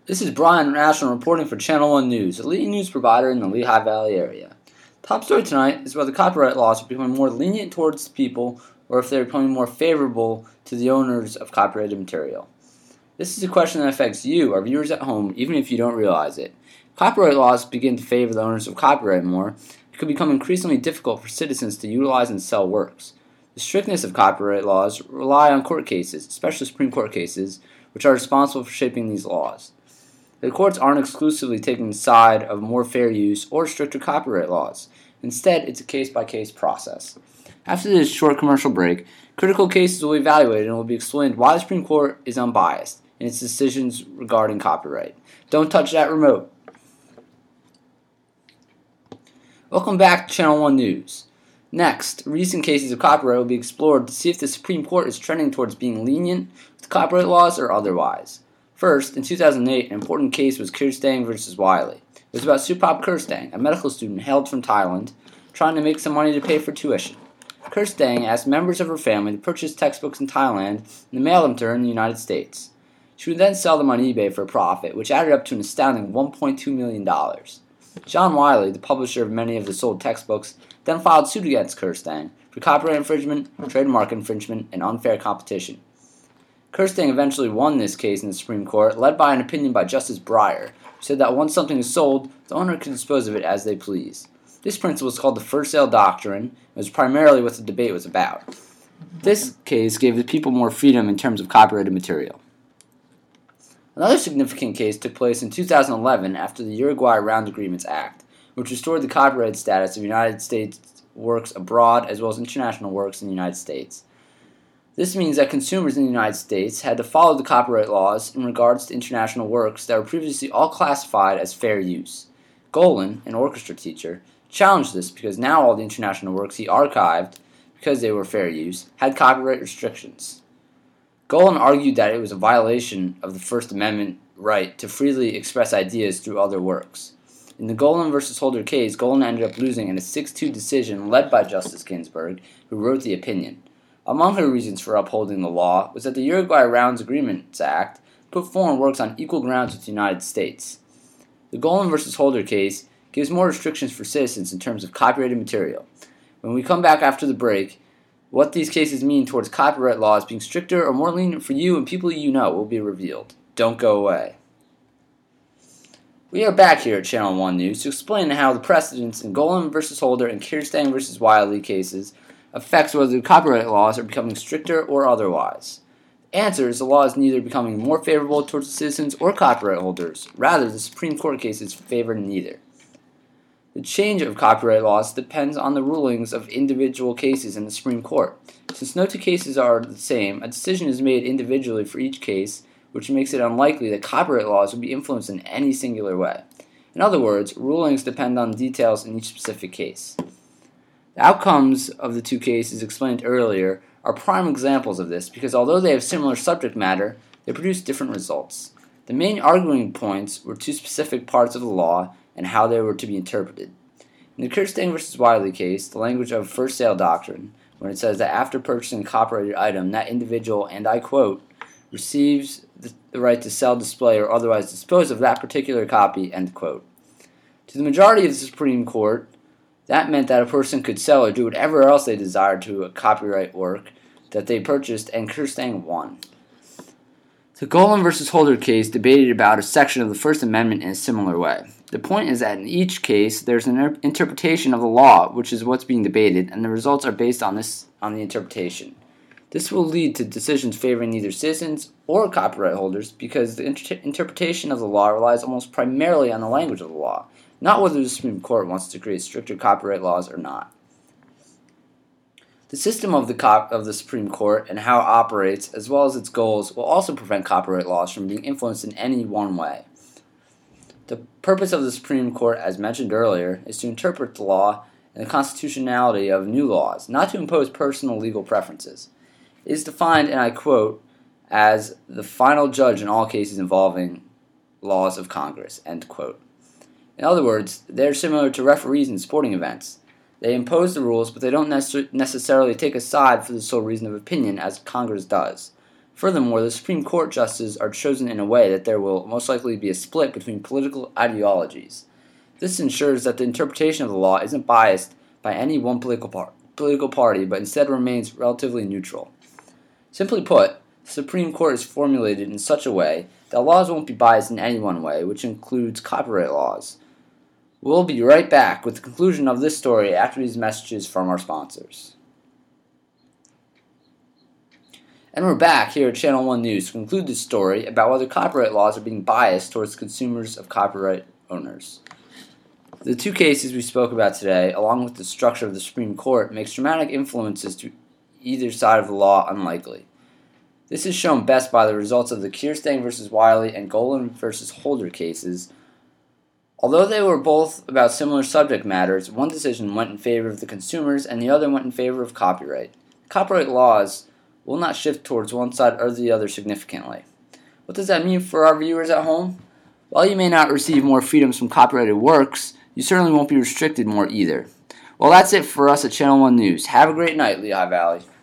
This is Brian Ashland reporting for Channel 1 News, a leading news provider in the Lehigh Valley area. Top story tonight is whether copyright laws are becoming more lenient towards people or if they're becoming more favorable to the owners of copyrighted material. This is a question that affects you, our viewers at home, even if you don't realize it. If copyright laws begin to favor the owners of copyright more, it could become increasingly difficult for citizens to utilize and sell works. The strictness of copyright laws rely on court cases, especially Supreme Court cases, which are responsible for shaping these laws. The courts aren't exclusively taking the side of more fair use or stricter copyright laws. Instead, it's a case-by-case process. After this short commercial break, critical cases will be evaluated and will be explained why the Supreme Court is unbiased in its decisions regarding copyright. Don't touch that remote. Welcome back to Channel 1 News. Next, recent cases of copyright will be explored to see if the Supreme Court is trending towards being lenient with copyright laws or otherwise. First, in 2008, an important case was Kirstang v. Wiley. It was about Supap Kirstang, a medical student hailed from Thailand, trying to make some money to pay for tuition. Kirstang asked members of her family to purchase textbooks in Thailand and to mail them to her in the United States. She would then sell them on eBay for a profit, which added up to an astounding $1.2 million. John Wiley, the publisher of many of the sold textbooks, then filed suit against Kirstang for copyright infringement, trademark infringement, and unfair competition. Kirstang eventually won this case in the Supreme Court, led by an opinion by Justice Breyer, who said that once something is sold, the owner can dispose of it as they please. This principle is called the first sale doctrine, and was primarily what the debate was about. This case gave the people more freedom in terms of copyrighted material. Another significant case took place in 2011 after the Uruguay Round Agreements Act, which restored the copyright status of United States works abroad as well as international works in the United States. This means that consumers in the United States had to follow the copyright laws in regards to international works that were previously all classified as fair use. Golan, an orchestra teacher, challenged this because now all the international works he archived, because they were fair use, had copyright restrictions. Golan argued that it was a violation of the First Amendment right to freely express ideas through other works. In the Golan v. Holder case, Golan ended up losing in a 6-2 decision led by Justice Ginsburg, who wrote the opinion. Among her reasons for upholding the law was that the Uruguay Round Agreements Act put foreign works on equal grounds with the United States. The Golan v. Holder case gives more restrictions for citizens in terms of copyrighted material. When we come back after the break, what these cases mean towards copyright laws being stricter or more lenient for you and people you know will be revealed. Don't go away. We are back here at Channel 1 News to explain how the precedents in Golan v. Holder and Kirstang v. Wiley cases affects whether the copyright laws are becoming stricter or otherwise. The answer is the law is neither becoming more favorable towards the citizens or copyright holders. Rather, the Supreme Court cases favor neither. The change of copyright laws depends on the rulings of individual cases in the Supreme Court. Since no two cases are the same, a decision is made individually for each case, which makes it unlikely that copyright laws will be influenced in any singular way. In other words, rulings depend on details in each specific case. The outcomes of the two cases explained earlier are prime examples of this because although they have similar subject matter, they produce different results. The main arguing points were two specific parts of the law and how they were to be interpreted. In the Kirstang v. Wiley case, the language of first sale doctrine, when it says that after purchasing a copyrighted item, that individual, and I quote, receives the right to sell, display, or otherwise dispose of that particular copy, end quote. To the majority of the Supreme Court, that meant that a person could sell or do whatever else they desired to a copyright work that they purchased, and Kirstang won. The Golan v. Holder case debated about a section of the First Amendment in a similar way. The point is that in each case, there's an interpretation of the law, which is what's being debated, and the results are based on the interpretation. This will lead to decisions favoring neither citizens or copyright holders because the interpretation of the law relies almost primarily on the language of the law, not whether the Supreme Court wants to create stricter copyright laws or not. The system of the Supreme Court and how it operates, as well as its goals, will also prevent copyright laws from being influenced in any one way. The purpose of the Supreme Court, as mentioned earlier, is to interpret the law and the constitutionality of new laws, not to impose personal legal preferences. It is defined, and I quote, as the final judge in all cases involving laws of Congress, end quote. In other words, they are similar to referees in sporting events. They impose the rules, but they don't necessarily take a side for the sole reason of opinion, as Congress does. Furthermore, the Supreme Court justices are chosen in a way that there will most likely be a split between political ideologies. This ensures that the interpretation of the law isn't biased by any one political party, but instead remains relatively neutral. Simply put, the Supreme Court is formulated in such a way that laws won't be biased in any one way, which includes copyright laws. We'll be right back with the conclusion of this story after these messages from our sponsors. And we're back here at Channel 1 News to conclude this story about whether copyright laws are being biased towards consumers of copyright owners. The two cases we spoke about today, along with the structure of the Supreme Court, makes dramatic influences to either side of the law unlikely. This is shown best by the results of the Kirstang v. Wiley and Golan v. Holder cases. Although they were both about similar subject matters, one decision went in favor of the consumers and the other went in favor of copyright. Copyright laws will not shift towards one side or the other significantly. What does that mean for our viewers at home? While you may not receive more freedoms from copyrighted works, you certainly won't be restricted more either. Well, that's it for us at Channel 1 News. Have a great night, Lehigh Valley.